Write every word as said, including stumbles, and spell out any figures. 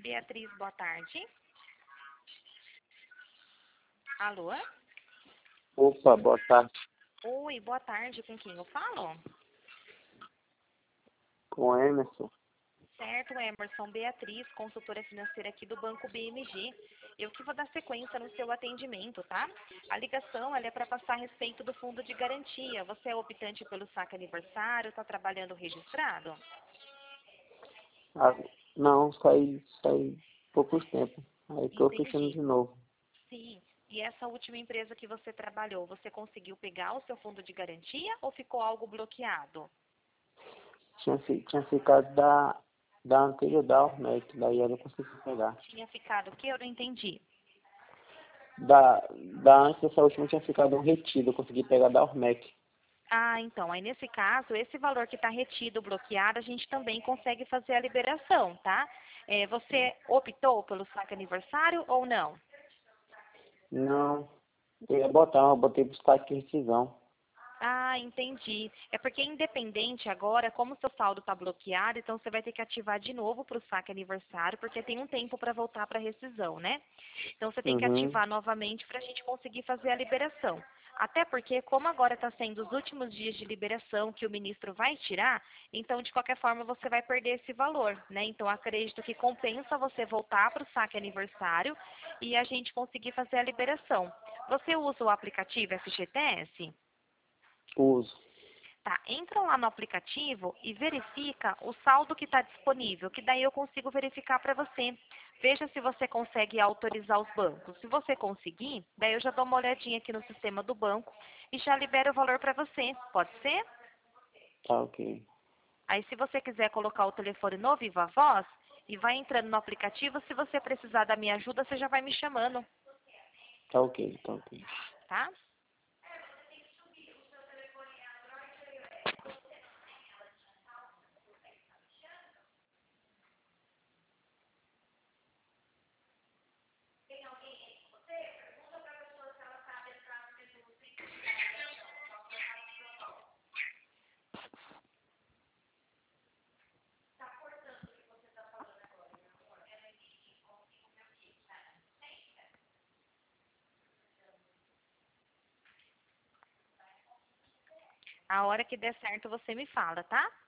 Beatriz, boa tarde. Alô? Opa, boa tarde. Oi, boa tarde. Com quem eu falo? Com o Emerson. Certo, Emerson. Beatriz, consultora financeira aqui do Banco B M G. Eu que vou dar sequência no seu atendimento, tá? A ligação ela é para passar a respeito do fundo de garantia. Você é optante pelo saque aniversário, está trabalhando registrado? Ah, não, saí, saí poucos tempo. Aí tô fechando Entendi. de novo. Sim. E essa última empresa que você trabalhou, você conseguiu pegar o seu fundo de garantia ou ficou algo bloqueado? Tinha, fi- tinha ficado da, da anterior da Ormec, daí eu não consegui pegar. Tinha ficado o quê? Eu não entendi. Da, da antes dessa última tinha ficado um retido, eu consegui pegar da Ormec. Ah, então, aí nesse caso, esse valor que está retido, bloqueado, a gente também consegue fazer a liberação, tá? É, você optou pelo saque aniversário ou não? Não, eu ia botar, mas eu botei buscar aqui rescisão. Ah, entendi. É porque independente agora, como seu saldo está bloqueado, então você vai ter que ativar de novo para o saque aniversário, porque tem um tempo para voltar para a rescisão, né? Então você tem que Uhum, ativar novamente para a gente conseguir fazer a liberação. Até porque, como agora está sendo os últimos dias de liberação que o ministro vai tirar, então de qualquer forma você vai perder esse valor, né? Então acredito que compensa você voltar para o saque aniversário e a gente conseguir fazer a liberação. Você usa o aplicativo F G T S? uso. Tá, entra lá no aplicativo e verifica o saldo que está disponível, que daí eu consigo verificar para você. Veja se você consegue autorizar os bancos. Se você conseguir, daí eu já dou uma olhadinha aqui no sistema do banco e já libero o valor para você. Pode ser? Tá ok. Aí se você quiser colocar o telefone no Viva Voz e vai entrando no aplicativo, se você precisar da minha ajuda, você já vai me chamando, Tá ok, tá ok. tá? A hora que der certo você me fala, tá?